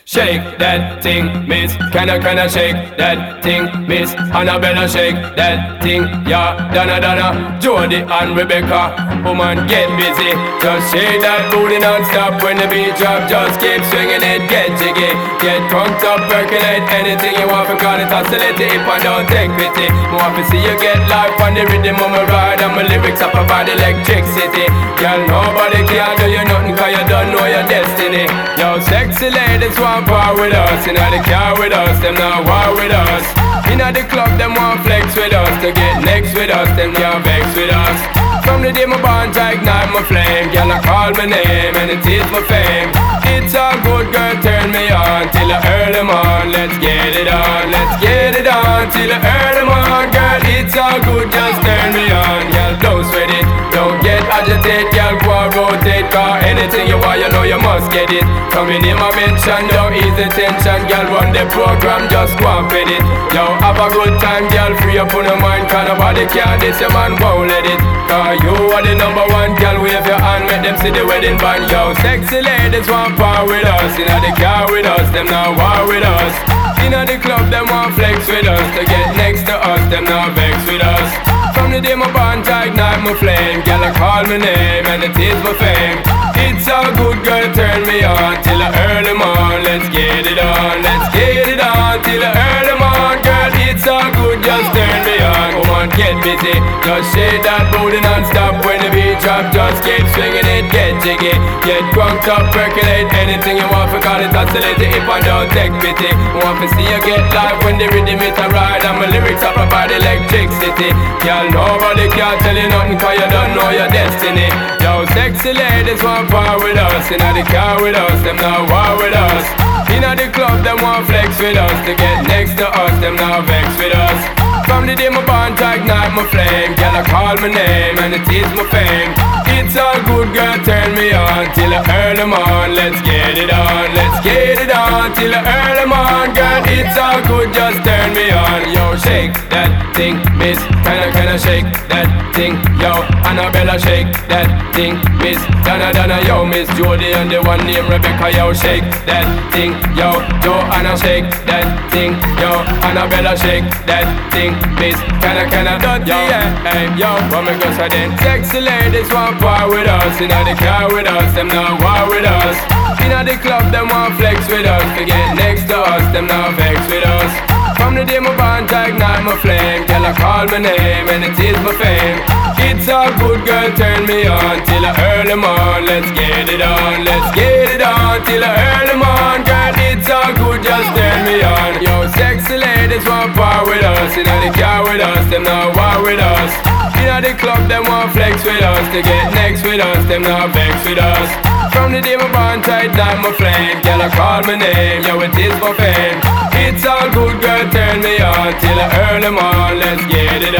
Shake that thing, miss. Can I shake that thing, miss? Annabella, shake that thing, yeah. Donna, Jody and Rebecca. Woman, get busy. Just shake that booty non-stop. When the beat drop, just keep swinging it. Get jiggy, get drunk up, percolate. Anything you want, forgot it, oscillate it. If I don't take pity, want to see you get life on the rhythm of my ride. And my lyrics up about electricity. Girl, nobody can do you nothing, cause you don't know your destiny. Yo, sexy ladies want part with us. Inna the car with us, them not war with us. Inna the club, them want flex with us. To get next with us, them can't vex with us. From the day my bond, I ignite my flame. Girl, I call my name and it is my fame. It's all good, girl, turn me on till the early morn. Let's get it on, let's get it on till the early morn. Girl, it's all good, just turn me on. Girl, don't sweat it, don't get agitated. Girl, go and rotate, cause anything you want, you know you must get it. Coming in my mention, don't ease the tension. Girl, run the program, just go and fit it. Yo, have a good time, girl, free up on your mind. Cause nobody can this, your man won't let it. Cause you are the number one, girl, wave your hand, make them see the wedding band. Yo, sexy ladies want part with us. Inna the car with us, them not war with us. Inna the club, them want flex with us. To get next to us, them not vex with us. From the day my bond, I ignite my flame. Girl, I call my name and it is my fame. It's all good, girl, turn me on till the early morn. Let's get it on, let's get it on till the early morn. Girl, it's all good, just turn me on. Come on, get busy, just shake that booty non-stop. When the beat drop, just keep swinging it, get jiggy. Get drunk up, percolate. Anything you want, forgot it, oscillate it. If I don't take pity, want to see you get live when the rhythm it a ride. And my lyrics up about electricity. Girl, nobody can tell you nothing, cause you don't know your destiny. Yo, sexy ladies want part with us. Inna the car with us, them not war with us. Inna the club, them want flex with us. To get next to us, them not vex with us. From the day my bond, I ignite my flame. Girl, I call my name and it is my fame. It's all good, girl, turn me on till the early morn. Let's get it on, let's get it on till the early morn. Girl, it's all good, just turn me on. Yo, shake that thing, miss. Can I shake that thing? Yo, Annabella, shake that thing, miss. Donna, yo, Miss Jody and the one named Rebecca. Yo, shake that thing, yo. Joanna, shake that thing, yo. Annabella, shake that thing, miss. Can I, dirty, yeah, hey, yo. But me go so then, sexy ladies want part with us. Inna the car with us, them not war with us. Inna the club, them want flex with us. To get next to us, them not vex with us. From the day my bond, I ignite my flame. Girl, I call my name and it is my fame. It's all good, girl, turn me on till the early morn. Let's get it on, let's get it on till the early morn. Girl, it's all good, just turn me on. Yo, sexy ladies want part with us. Inna the car with us, them not war with us. Inna the club, them want flex with us. To get next with us, them not vex with us. From the day my bond, I ignite my flame. Girl, I call my name, yo, it is my fame. It's all good, girl, turn me on till the early morn. Let's get it